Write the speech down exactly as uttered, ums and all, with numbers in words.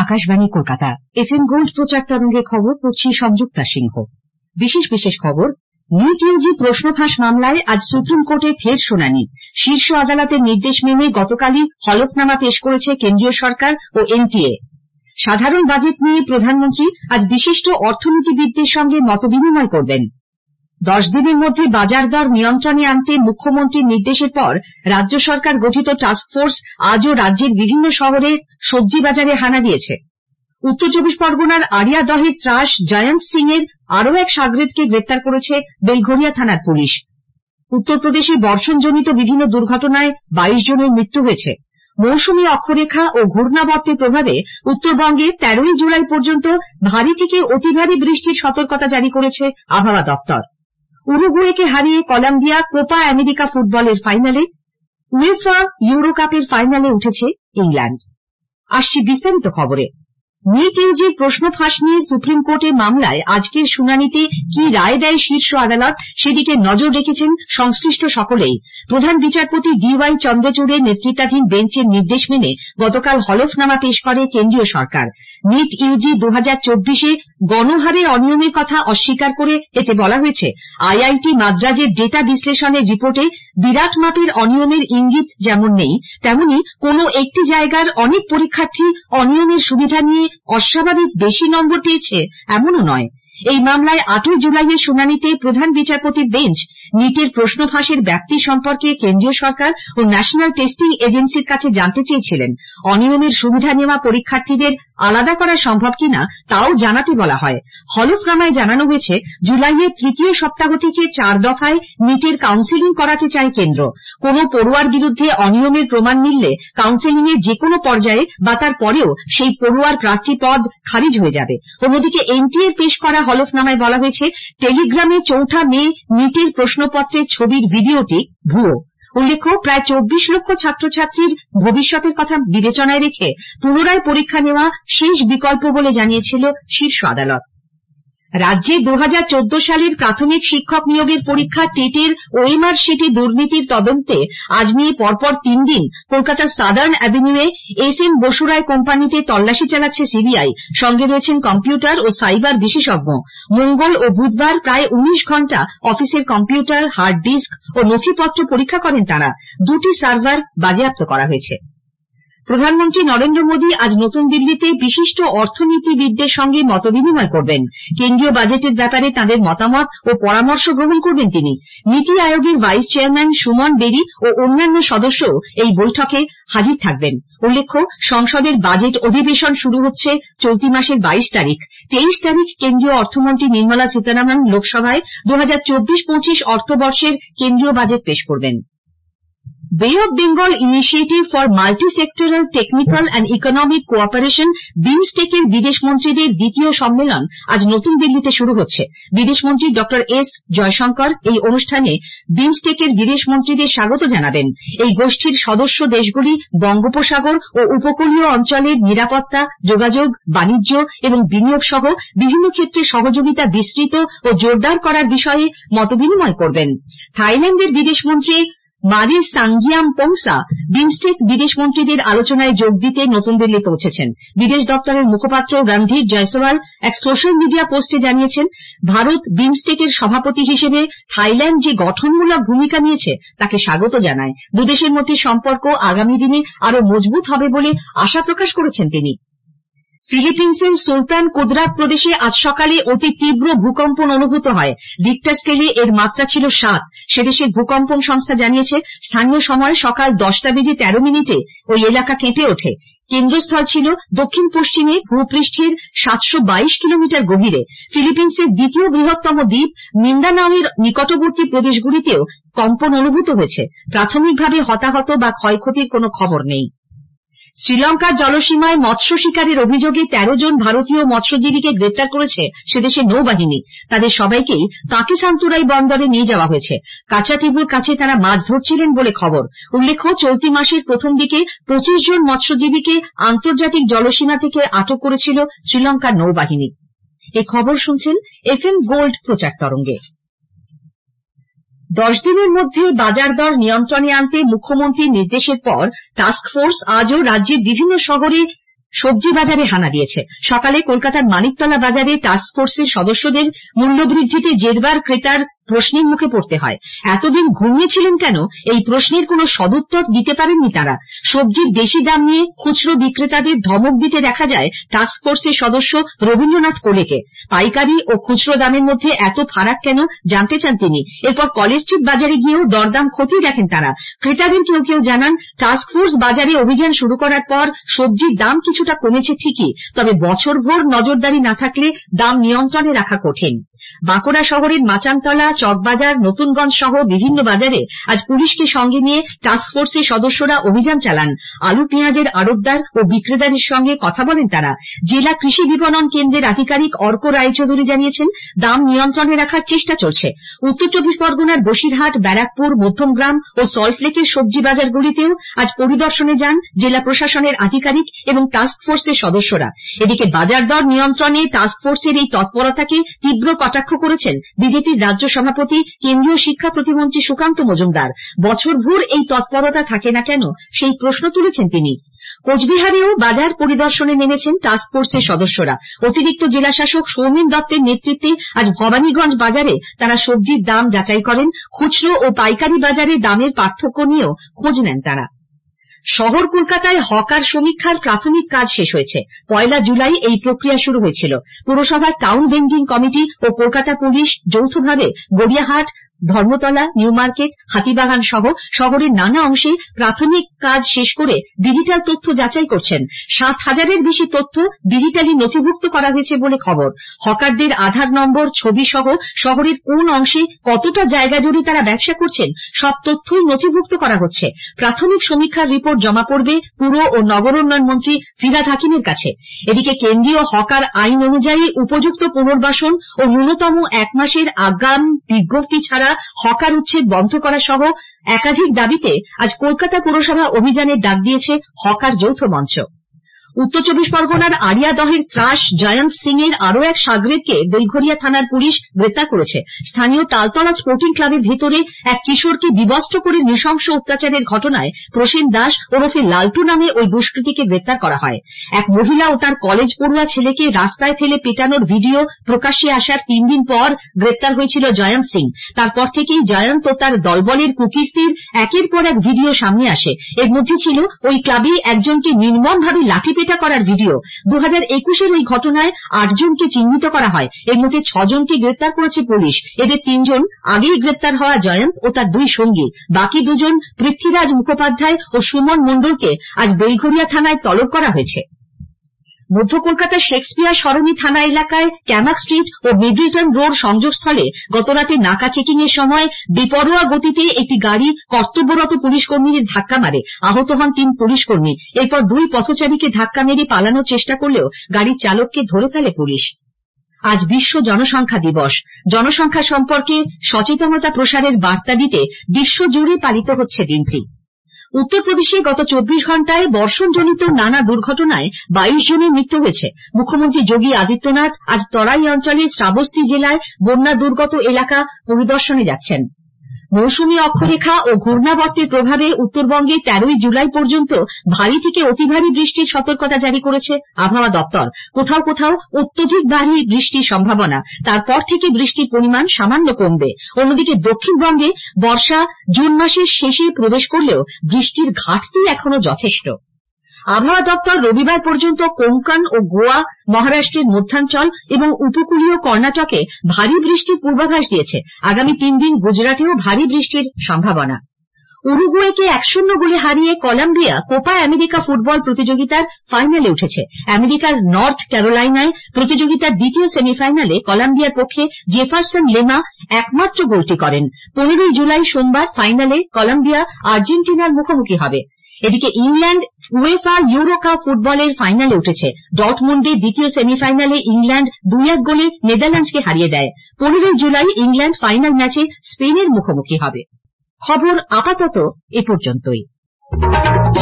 Akashvani Kolkata. F M gold প্রচার তরঙ্গে খবর পড়ছি সংযুক্তা সিংহ। বিশেষ বিশেষ খবর। নিট ইউজি প্রশ্ন ফাঁস মামলায় আজ সুপ্রিম কোর্টে ফের শুনানি। শীর্ষ আদালতের নির্দেশ মেনে গতকালই হলফনামা পেশ করেছে কেন্দ্রীয় সরকার ও এন টি এ। সাধারণ বাজেট নিয়ে প্রধানমন্ত্রী আজ বিশিষ্ট অর্থনীতিবিদদের সঙ্গে মতবিনিময় করবেন। দশ দিনের মধ্যে বাজার দর নিয়ন্ত্রণে আনতে মুখ্যমন্ত্রীর নির্দেশের পর রাজ্য সরকার গঠিত টাস্কফোর্স আজও রাজ্যের বিভিন্ন শহরে সবজি বাজারে হানা দিয়েছে। উত্তর চব্বিশ পরগনার আড়িয়াদহের ত্রাস জয়ন্ত সিং এর আরও এক শাগরেদকে গ্রেপ্তার করেছে বেলঘরিয়া থানার পুলিশ। উত্তরপ্রদেশে বর্ষণজনিত বিভিন্ন দুর্ঘটনায় বাইশ জনের মৃত্যু হয়েছে। মৌসুমী অক্ষরেখা ও ঘূর্ণাবর্তের প্রভাবে উত্তরবঙ্গে তেরোই জুলাই পর্যন্ত ভারী থেকে অতি ভারী বৃষ্টির সতর্কতা জারি করেছে আবহাওয়া দপ্তর। উরুগুয়েকে হারিয়ে কলম্বিয়া কোপা আমেরিকা ফুটবলের ফাইনালে। উয়েফা ইউরো কাপের ফাইনালে উঠেছে ইংল্যান্ড। আসছি বিস্তারিত খবরে। নিট ইউজির প্রশ্ন ফাঁস নিয়ে সুপ্রিম কোর্টে মামলায় আজকের শুনানিতে কি রায় দেয় শীর্ষ আদালত সেদিকে নজর রেখেছেন সংশ্লিষ্ট সকলেই। প্রধান বিচারপতি ডি ওয়াই চন্দ্রচূড়ের নেতৃত্বাধীন বেঞ্চের নির্দেশ মেনে গতকাল হলফনামা পেশ করে কেন্দ্রীয় সরকার। নিট ইউজি দু হাজার চব্বিশে গণহারে অনিয়মের কথা অস্বীকার করে এতে বলা হয়েছে, আই আই টি মাদ্রাজের ডেটা বিশ্লেষণের রিপোর্টে বিরাট মাপের অনিয়মের ইঙ্গিত যেমন নেই, তেমনি কোনো একটি জায়গার অনেক পরীক্ষার্থী অনিয়মের সুবিধা নিয়ে অস্বাভাবিক বেশি নম্বর পেয়েছে এমনও নয়। এই মামলায় আটই জুলাইয়ের শুনানিতে প্রধান বিচারপতির বেঞ্চ নিটের প্রশ্ন ফাঁসের ব্যাপ্তি সম্পর্কে কেন্দ্রীয় সরকার ও ন্যাশনাল টেস্টিং এজেন্সির কাছে জানতে চেয়েছিলেন। অনিয়মের সুবিধা নেওয়া পরীক্ষার্থীদের আলাদা করা সম্ভব কিনা তাও জানাতে বলা হয়। হলফনামায় জানানো হয়েছে, জুলাইয়ের তৃতীয় সপ্তাহ থেকে চার দফায় নিটের কাউন্সেলিং করাতে চায় কেন্দ্র। কোনো পড়ুয়ার বিরুদ্ধে অনিয়মের প্রমাণ মিললে কাউন্সেলিং এর যে কোনো পর্যায়ে বা তার পরেও সেই পড়ুয়ার প্রার্থী পদ খারিজ হয়ে যাবে। অন্যদিকে এন টি এর পেশ করা হলফনামায় বলা হয়েছে, টেলিগ্রামে চৌঠা মে নিটের প্রশ্নপত্রের ছবির ভিডিওটি ভুয়ো। উল্লেখ্য, প্রায় চব্বিশ লক্ষ ছাত্রছাত্রীর ভবিষ্যতের কথা বিবেচনায় রেখে পুনরায় পরীক্ষা নেওয়া শেষ বিকল্প বলে জানিয়েছিল শীর্ষ আদালত। রাজ্যে দু হাজার চোদ্দ সালের প্রাথমিক শিক্ষক নিয়োগের পরীক্ষা টেটের ও এম আর সিটি দুর্নীতির তদন্তে আজ নিয়ে পরপর তিন দিন কলকাতার সাদার্ন অ্যাভিনিউয়ে এস এন বসুরায় কোম্পানিতে তল্লাশি চালাচ্ছে সি বি আই। সঙ্গে রয়েছেন কম্পিউটার ও সাইবার বিশেষজ্ঞ। মঙ্গল ও বুধবার প্রায় উনিশ ঘণ্টা অফিসের কম্পিউটার, হার্ড ডিস্ক ও নথিপত্র পরীক্ষা করেন তাঁরা। দুটি সার্ভার বাজেয়াপ্ত করা হয়েছে। প্রধানমন্ত্রী নরেন্দ্র মোদী আজ নতুন দিল্লিতে বিশিষ্ট অর্থনীতিবিদদের সঙ্গে মতবিনিময় করবেন। কেন্দ্রীয় বাজেটের ব্যাপারে তাঁদের মতামত ও পরামর্শ গ্রহণ করবেন তিনি। নীতি আয়োগের ভাইস চেয়ারম্যান সুমন বেরি ও অন্যান্য সদস্যও এই বৈঠকে হাজির থাকবেন। উল্লেখ্য, সংসদের বাজেট অধিবেশন শুরু হচ্ছে চলতি মাসের বাইশ তারিখ। তেইশ তারিখ কেন্দ্রীয় অর্থমন্ত্রী নির্মলা সীতারামন লোকসভায় দু হাজার চব্বিশ পঁচিশ অর্থবর্ষের কেন্দ্রীয় বাজেট পেশ করবেন। Bay of Bengal initiative for multisectoral technical and economic cooperation বিমস্টেকের বিদেশ মন্ত্রীদের দ্বিতীয় সম্মেলন আজ নতুন দিল্লিতে শুরু হচ্ছে। বিদেশমন্ত্রী ডক্টর এস জয়শঙ্কর এই অনুষ্ঠানে বিমস্টেকের বিদেশ মন্ত্রীদের স্বাগত জানাবেন। এই গোষ্ঠীর সদস্য দেশগুলি বঙ্গোপসাগর ও উপকূলীয় অঞ্চলের নিরাপত্তা, যোগাযোগ, বাণিজ্য এবং বিনিয়োগ সহ বিভিন্ন ক্ষেত্রে সহযোগিতা বিস্তৃত ও জোরদার করার বিষয়ে মতবিনিময় করবেন। থাইল্যান্ডের বিদেশমন্ত্রী মারিস সাঙ্গিয়ামপোংসা বিমস্টেক বিদেশমন্ত্রীদের আলোচনায় যোগ দিতে নতুন দিল্লি পৌঁছেছেন। বিদেশ দপ্তরের মুখপাত্র রণধীর জয়সওয়াল এক সোশ্যাল মিডিয়া পোস্টে জানিয়েছেন, ভারত বিমস্টেকের সভাপতি হিসেবে থাইল্যান্ড যে গঠনমূলক ভূমিকা নিয়েছে তাকে স্বাগত জানায়। দুদেশের মধ্যে সম্পর্ক আগামী দিনে আরও মজবুত হবে বলে আশা প্রকাশ করেছেন তিনি। ফিলিপিন্সের সুলতান কুদরাত প্রদেশে আজ সকালে অতি তীব্র ভূকম্পন অনুভূত হয়। রিক্টার স্কেলে এর মাত্রা ছিল সাত। সেদেশের ভূকম্পন সংস্থা জানিয়েছে, স্থানীয় সময় সকাল দশটা বেজে তেরো মিনিটে ওই এলাকা কেঁপে ওঠে। কেন্দ্রস্থল ছিল দক্ষিণ পশ্চিমে ভূপৃষ্ঠের সাতশো বাইশ কিলোমিটার গভীরে। ফিলিপিন্সের দ্বিতীয় বৃহত্তম দ্বীপ মিন্দানাওয়ের নিকটবর্তী প্রদেশগুলিতেও কম্পন অনুভূত হয়েছে। প্রাথমিকভাবে হতাহত বা ক্ষয়ক্ষতির কোনো খবর নেই। শ্রীলঙ্কার জলসীমায় মৎস্য শিকারের অভিযোগে তেরো জন ভারতীয় মৎস্যজীবীকে গ্রেপ্তার করেছে সেদেশের নৌবাহিনী। তাদের সবাইকেই কাকিসান্তুরাই বন্দরে নিয়ে যাওয়া হয়েছে। কাচাতিপুর কাছে তারা মাছ ধরছিলেন বলে খবর। উল্লেখ্য, চলতি মাসের প্রথম দিকে পঁচিশ জন মৎস্যজীবীকে আন্তর্জাতিক জলসীমা থেকে আটক করেছিল শ্রীলঙ্কার নৌবাহিনী। এই খবর শুনছেন এফ এম গোল্ড প্রচার তরঙ্গে। দশ দিনের মধ্যে বাজার দর নিয়ন্ত্রণে আনতে মুখ্যমন্ত্রীর নির্দেশের পর টাস্কফোর্স আজও রাজ্যের বিভিন্ন শহরে সবজি বাজারে হানা দিয়েছে। সকালে কলকাতার মানিকতলা বাজারে টাস্ক ফোর্সের সদস্যদের মূল্যবৃদ্ধিতে জেরবার ক্রেতার প্রশ্নের মুখে পড়তে হয়। এতদিন ঘুমিয়েছিলেন কেন, এই প্রশ্নের কোনো সদুত্তর দিতে পারেননি তারা। সবজির বেশি দাম নিয়ে খুচরো বিক্রেতাদের ধমক দিতে দেখা যায় টাস্ক ফোর্সের সদস্য রবীন্দ্রনাথ কোলেকে। পাইকারি ও খুচরো দামের মধ্যে এত ফারাক কেন জানতে চান তিনি। এরপর কলেজ স্ট্রিট বাজারে গিয়েও দরদাম খতিয়ে দেখেন তারা। ক্রেতাদের কেউ কেউ জানান, টাস্ক ফোর্স বাজারে অভিযান শুরু করার পর সবজির দাম কিছুটা কমেছে ঠিকই, তবে বছরভর নজরদারি না থাকলে দাম নিয়ন্ত্রণে রাখা কঠিন। বাঁকুড়া শহরের মাচানতলা, চকবাজার, নতুনগঞ্জ সহ বিভিন্ন বাজারে আজ পুলিশকে সঙ্গে নিয়ে টাস্ক ফোর্সের সদস্যরা অভিযান চালান। আলু পেঁয়াজের আড়তদার ও বিক্রেতাদের সঙ্গে কথা বলেন তারা। জেলা কৃষি বিপণন কেন্দ্রের আধিকারিক অর্ক রায়চৌধুরী জানিয়েছেন, দাম নিয়ন্ত্রণে রাখার চেষ্টা চলছে। উত্তর চব্বিশ পরগনার বসিরহাট, ব্যারাকপুর, মধ্যমগ্রাম ও সল্টলেকের সবজি বাজারগুলিতেও আজ পরিদর্শনে যান জেলা প্রশাসনের আধিকারিক এবং টাস্ক ফোর্সের সদস্যরা। এদিকে বাজার দর নিয়ন্ত্রণে টাস্ক ফোর্সের এই তৎপরতাকে তীব্র কটাক্ষ করেছেন বিজেপির রাজ্য সভাপতি, কেন্দ্রীয় শিক্ষা প্রতিমন্ত্রী সুকান্ত মজুমদার। বছরভর এই তৎপরতা থাকে না কেন, সেই প্রশ্ন তুলেছেন তিনি। কোচবিহারেও বাজার পরিদর্শনে নেমেছেন টাস্ক ফোর্সের সদস্যরা। অতিরিক্ত জেলাশাসক সৌমেন দত্তের নেতৃত্বে আজ ভবানীগঞ্জ বাজারে তারা সবজির দাম যাচাই করেন। খুচরো ও পাইকারি বাজারে দামের পার্থক্য নিয়েও খোঁজ নেন তারা। শহর কলকাতায় হকার সমীক্ষার প্রাথমিক কাজ শেষ হয়েছে। পয়লা জুলাই এই প্রক্রিয়া শুরু হয়েছিল। পুরসভার টাউন ভেন্ডিং কমিটি ও কলকাতা পুলিশ যৌথভাবে গড়িয়াহাট, ধর্মতলা, নিউ মার্কেট, হাতিবাগান সহ শহরের নানা অংশে প্রাথমিক কাজ শেষ করে ডিজিটাল তথ্য যাচাই করছেন। সাত হাজারের বেশি তথ্য ডিজিটালি নথিভুক্ত করা হয়েছে বলে খবর। হকারদের আধার নম্বর, ছবি সহ শহরের কোন অংশে কতটা জায়গা জুড়ে তারা ব্যবসা করছেন সব তথ্যই নথিভুক্ত করা হচ্ছে। প্রাথমিক সমীক্ষার রিপোর্ট জমা পড়বে পুর ও নগর উন্নয়ন মন্ত্রী ফিরহাদ হাকিমের কাছে। এদিকে কেন্দ্রীয় হকার আইন অনুযায়ী উপযুক্ত পুনর্বাসন ও ন্যূনতম এক মাসের আগাম বিজ্ঞপ্তি ছাড়া হকার উচ্ছেদ বন্ধ করা সহ একাধিক দাবিতে আজ কলকাতা পুরসভা অভিযানের ডাক দিয়েছে হকার যৌথ মঞ্চ। উত্তর চব্বিশ পরগনার আড়িয়াদহের ত্রাস জয়ন্ত সিং এর আরও এক সাগরেদকে বেলঘরিয়া থানার পুলিশ গ্রেপ্তার করেছে। স্থানীয় তালতলা স্পোর্টিং ক্লাবের ভেতরে এক কিশোরকে বিবস্ত্র করে নৃশংস অত্যাচারের ঘটনায় প্রসেন দাস ওরফে লালটু নামে ওই দুষ্কৃতীকে গ্রেপ্তার করা হয়। এক মহিলা ও তার কলেজ পড়ুয়া ছেলেকে রাস্তায় ফেলে পেটানোর ভিডিও প্রকাশ্যে আসার তিন দিন পর গ্রেপ্তার হয়েছিল জয়ন্ত সিং। তারপর থেকেই জয়ন্ত ও তার দলবলের কুকীর্তির একের পর এক ভিডিও সামনে আসে। এর মধ্যে ছিল ওই ক্লাবে একজনকে নির্মমভাবে লাঠি করার ভিডিও। দু হাজার একুশের ওই ঘটনায় আটজনকে চিহ্নিত করা হয়। এর মধ্যে ছজনকে গ্রেপ্তার করেছে পুলিশ। এদের তিনজন আগেই গ্রেপ্তার হওয়া জয়ন্ত ও তার দুই সঙ্গী। বাকি দুজন পৃথ্বীরাজ মুখোপাধ্যায় ও সুমন মণ্ডলকে আজ বেলঘরিয়া থানায় তলব করা হয়েছে। মধ্য কলকাতার শেক্সপিয়ার সরণি থানা এলাকায় ক্যামাক স্ট্রিট ও মিডলটন রোড সংযোগস্থলে গতরাতে নাকা চেকিং এর সময় বেপরোয়া গতিতে একটি গাড়ি কর্তব্যরত পুলিশ কর্মীদের ধাক্কা মারে। আহত হন তিন পুলিশ কর্মী। এরপর দুই পথচারীকে ধাক্কা মেরে পালানোর চেষ্টা করলেও গাড়ির চালককে ধরে ফেলে পুলিশ। আজ বিশ্ব জনসংখ্যা দিবস। জনসংখ্যা সম্পর্কে সচেতনতা প্রসারের বার্তা দিতে বিশ্বজুড়ে পালিত হচ্ছে দিনটি। উত্তরপ্রদেশে গত চব্বিশ ঘন্টায় বর্ষণজনিত নানা দুর্ঘটনায় বাইশ জনের মৃত্যু হয়েছে। মুখ্যমন্ত্রী যোগী আদিত্যনাথ আজ তরাই অঞ্চলের শ্রাবস্তি জেলায় বন্যা দুর্গত এলাকা পরিদর্শনে যাচ্ছেন। মৌসুমী অক্ষরেখা ও ঘূর্ণাবর্তের প্রভাবে উত্তরবঙ্গে তেরোই জুলাই পর্যন্ত ভারী থেকে অতি ভারী বৃষ্টির সতর্কতা জারি করেছে আবহাওয়া দপ্তর। কোথাও কোথাও অত্যধিক ভারী বৃষ্টির সম্ভাবনা। তারপর থেকে বৃষ্টির পরিমাণ সামান্য কমবে। অন্যদিকে দক্ষিণবঙ্গে বর্ষা জুন মাসের শেষে প্রবেশ করলেও বৃষ্টির ঘাটতি এখনো যথেষ্ট। আবহাওয়া দপ্তর রবিবার পর্যন্ত কোঙ্কন ও গোয়া, মহারাষ্ট্রের মধ্যাঞ্চল এবং উপকূলীয় কর্ণাটকে ভারী বৃষ্টির পূর্বাভাস দিয়েছে। আগামী তিন দিন গুজরাটেও ভারী বৃষ্টির সম্ভাবনা। উরুগুয়েকে এক শূন্য গোলে হারিয়ে কলম্বিয়া কোপা আমেরিকা ফুটবল প্রতিযোগিতার ফাইনালে উঠেছে। আমেরিকার নর্থ ক্যারোলাইনায় প্রতিযোগিতার দ্বিতীয় সেমিফাইনালে কলম্বিয়ার পক্ষে জেফারসন লেমা একমাত্র গোলটি করেন। পনেরোই জুলাই সোমবার ফাইনালে কলম্বিয়া আর্জেন্টিনার মুখোমুখি হবে। এদিকে ইংল্যান্ড উয়েফা ইউরো কাপ ফুটবলের ফাইনালে উঠেছে। ডর্টমুন্ডে দ্বিতীয় সেমিফাইনালে ইংল্যান্ড দুই এক গোলে নেদারল্যান্ডসকে হারিয়ে দেয়। পনেরোই জুলাই ইংল্যান্ড ফাইনাল ম্যাচে স্পেনের মুখোমুখি হবে। খবর আপাতত এ পর্যন্তই।